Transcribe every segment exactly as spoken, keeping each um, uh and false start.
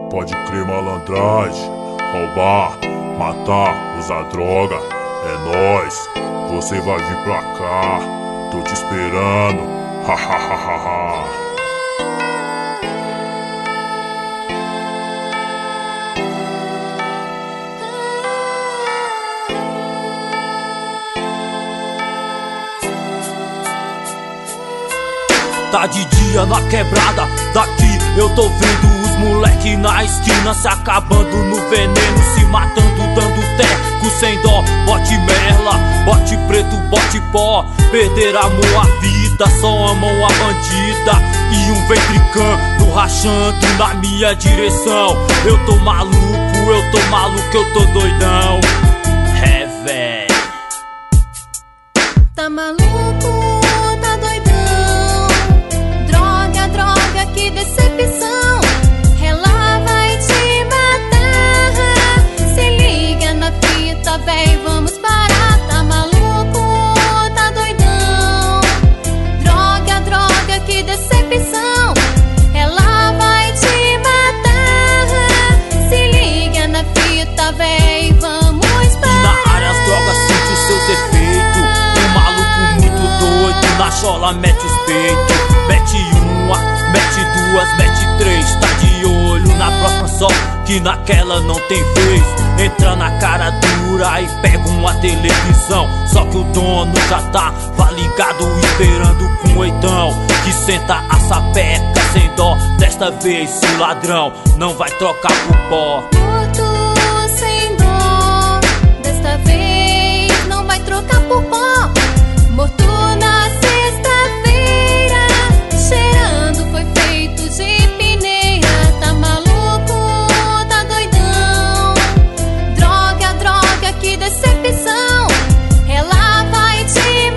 Pode crer, malandragem, roubar, matar, usar droga, é nóis. Você vai vir pra cá, tô te esperando, ha ha ha ha ha. Tá de dia na quebrada, daqui eu tô vendo os moleque na esquina se acabando no veneno, se matando, dando teco sem dó. Bote merla, bote preto, bote pó, perder amor à vida, só amam a bandida. E um vem brincando, rachando na minha direção. Eu tô maluco, eu tô maluco, eu tô doidão. É, véi. Tá maluco? Que decepção, ela vai te matar. Se liga na fita, véi, vamos parar. Tá maluco, tá doidão. Droga, droga, que decepção, ela vai te matar. Se liga na fita, véi, vamos parar. E na área as drogas sentem os seus efeitos. Um maluco muito doido, na chola mete os peitos. Mete uma, mete duas, mete três, tá de olho na próxima só, que naquela não tem vez. Entra na cara dura e pega uma televisão. Só que o dono já tá ligado, esperando com oitão, que senta a sapeca sem dó. Desta vez o ladrão não vai trocar por pó. Morto sem dó, desta vez não vai trocar por pó. Morto na sexta-feira, cheirando foi feito de peneira. Tá maluco, tá doidão. Droga, droga, que decepção, ela vai te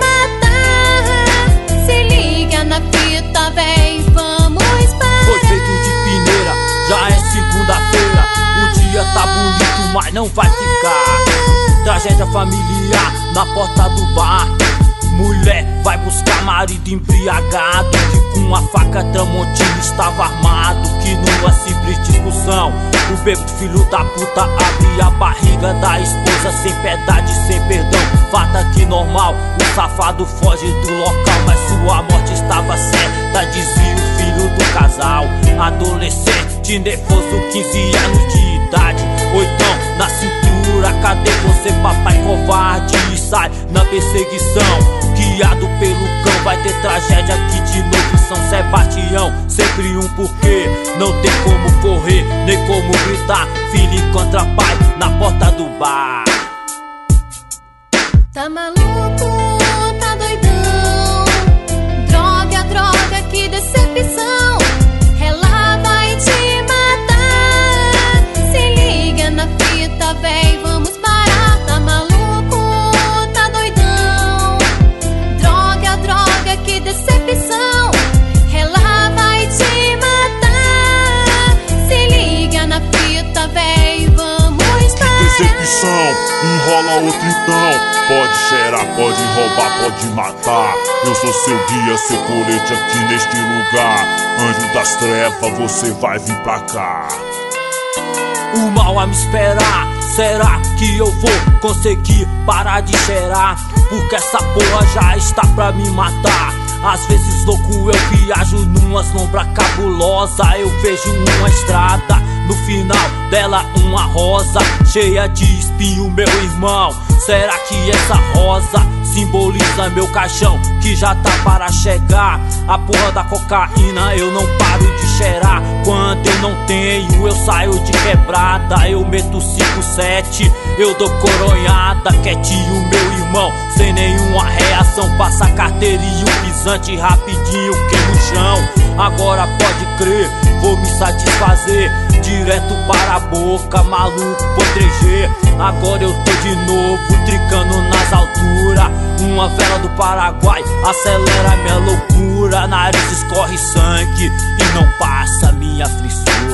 matar. Se liga na fita, véi, vamos parar. Foi feito de peneira, já é segunda-feira. O dia tá bonito, mas não vai ficar. Tragédia familiar na porta do bar. Mulher vai buscar marido embriagado, que com a faca Tramontina estava armado. Que numa simples discussão, o bêbado filho da puta abre a barriga da esposa sem piedade, sem perdão. Fata que normal, o safado foge do local, mas sua morte estava certa, dizia o filho do casal. Adolescente, nervoso, quinze anos de idade, oitão na cintura. Cadê você, papai covarde? E sai na perseguição, guiado pelo cão. Vai ter tragédia aqui de novo em São Sebastião. Sempre um porquê, não tem como correr, nem como gritar. Filho encontra pai na porta do bar. Tá maluco, tá doidão. Droga, droga, que decepção, ela vai te matar. Se liga na fita, véi, vamos parar. Tá maluco, tá doidão. Droga, droga, que decepção, ela vai te matar. Se liga na fita, véi, vamos parar. Decepção, enrola outro então. Pode cheirar, pode roubar, pode matar. Eu sou seu guia, seu colete aqui neste lugar. Anjo das trevas, você vai vir pra cá. O mal a me esperar, será que eu vou conseguir parar de cheirar? Porque essa porra já está pra me matar. Às vezes louco eu viajo numa sombra cabulosa. Eu vejo uma estrada, no final dela uma rosa cheia de espinho, meu irmão. Será que essa rosa simboliza meu caixão que já tá para chegar? A porra da cocaína eu não paro de cheirar. Quando eu não tenho eu saio de quebrada. Eu meto cinco, sete, eu dou coronhada. Quietinho meu irmão, sem nenhuma reação. Passa a carteira e o pisante rapidinho que no chão. Agora pode crer, vou me satisfazer direto para a boca, maluco, por três G. Agora eu tô de novo tricando nas alturas. Uma vela do Paraguai acelera minha loucura. Nariz escorre sangue e não passa minha frissura.